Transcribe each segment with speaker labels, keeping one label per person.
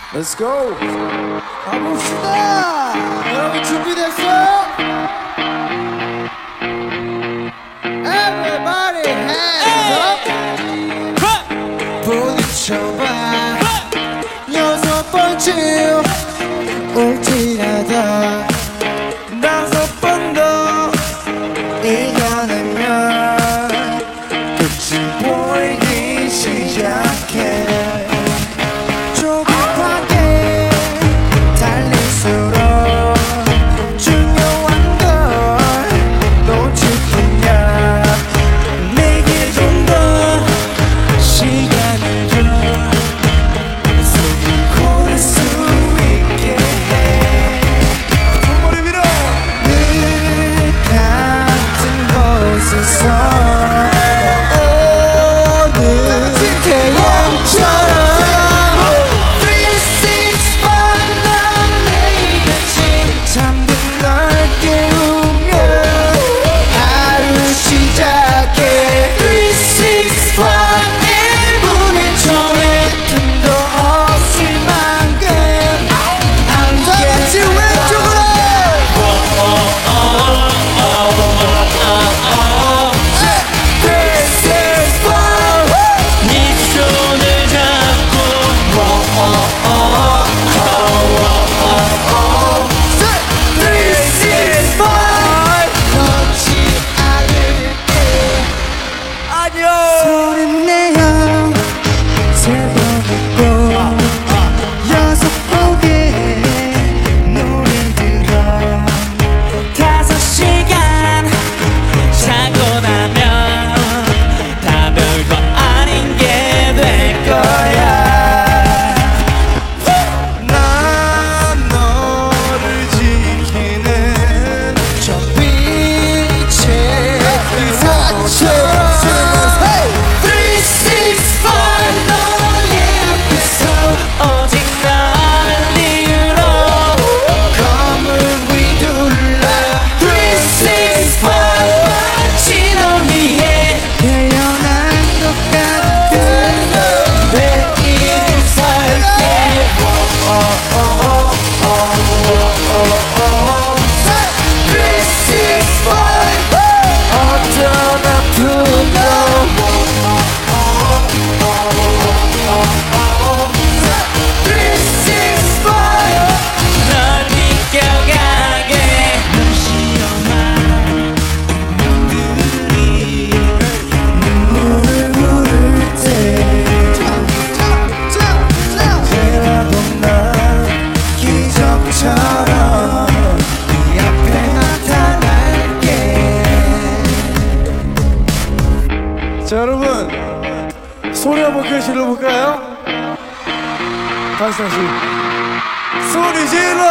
Speaker 1: Let's go. 가봅시다. 여러분 준비됐어요? Everybody hands up. 부딪혀봐. 여섯 번째 울지라다. 다섯 번 더 이겨내면 끝이 보이기 시작해. 조급하게 달릴수록 중요한 걸 놓칠 뿐이야. 내게 좀 더 시간을 줘. 숨을 고를 수 있게 해. 손머리 위로. 늘 같은 곳에서 자, 여러분 소리 한번 크게 질러볼까요? 다시 소리 질러!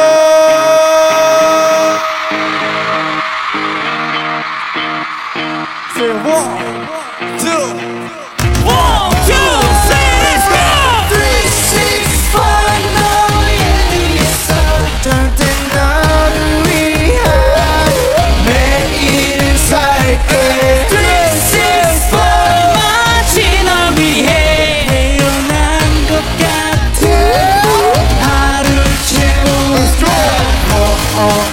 Speaker 1: Say 1, 2
Speaker 2: Oh